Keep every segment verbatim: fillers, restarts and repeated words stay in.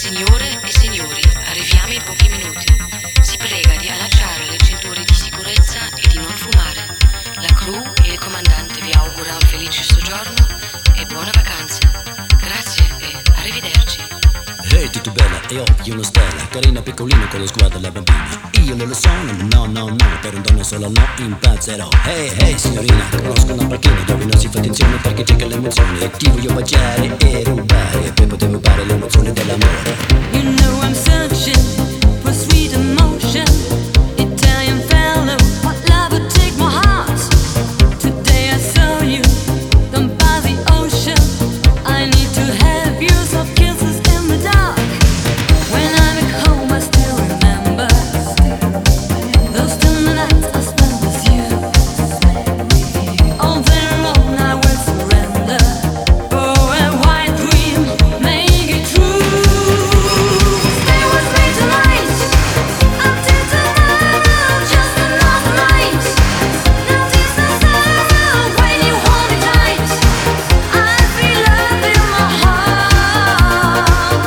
Signore e signori, arriviamo in pochi minuti. Si prega di allacciare le cinture di sicurezza e di non fumare. La crew e il comandante vi augura un felice soggiorno e buone vacanze. Grazie e arrivederci. Ehi, hey, tutto bella, e occhi una stella, carina piccolina con lo sguardo alla bambina. Io non lo sono, no, no, no, per un donne solo no, impazzerò. Ehi, hey, hey, signorina, conosco una panchina dove non si fa attenzione perché c'è che l'emozione. E ti voglio baciare e rubare, e poi potevo rubare l'emozione dell'amore. You know I'm searching for sweet emotion. Italian fellow, what love would take my heart. Today I saw you down by the ocean. I need to have you, soft kisses in the dark. When I'm at home I still remember those tender nights I spent with you. All day long I will surrender. Oh, a white dream, make it true. Stay with me tonight, until tomorrow, just another night. Notice the sorrow when you hold me tight. I feel love in my heart.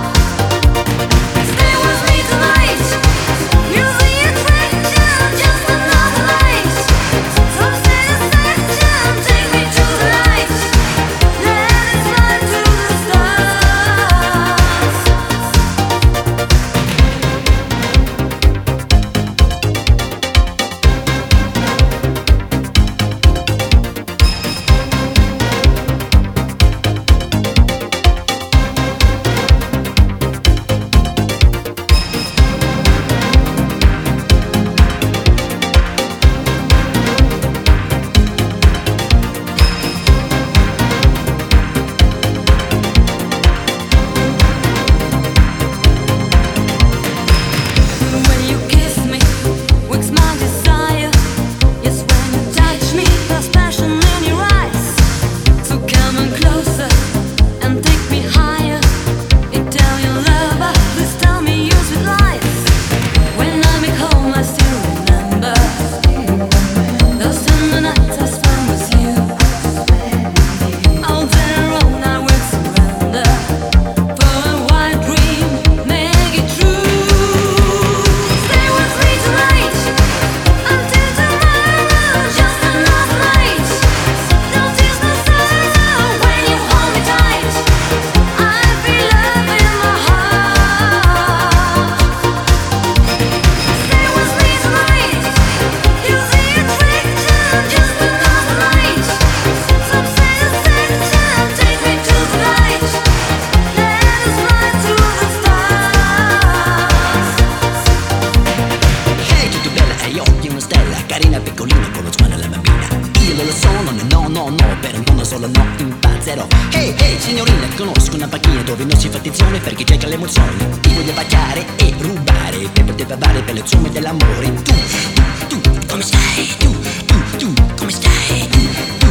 Stay with me tonight, using attraction, just another night. Some satisfaction, take me to the light. Let it fly to the stars. When you kiss me, wakes my desire. Yes, when you touch me, there's passion in your eyes. So come on closer and take me higher. Italian lover, please tell me your sweet lies. When I'm at home, I still remember those tender nights I spent with you. All day long I will surrender. For a white dream, make it true. Stay with me tonight, until tomorrow, just another night. Notice the sorrow when you hold me tight. I feel love in my heart. Stay with me tonight, using attraction, just another night. Some satisfaction, take me to the light. Let us fly to the stars. Ehi, hey, tutto bella, e occhi una stella, carina piccolina con lo sguardo alla bambina. Io non lo sono, no, no, no, per un donne solo no, impazzerò. Ehi, hey, ehi, hey, signorina, conosco una panchina dove non si fa attenzione perché c'è che l'emozione. Ti voglio baciare e rubare, per poter parlare per le somme dell'amore. Tu, tu, tu, come stai? Tu, tu, tu, come stai? Tu,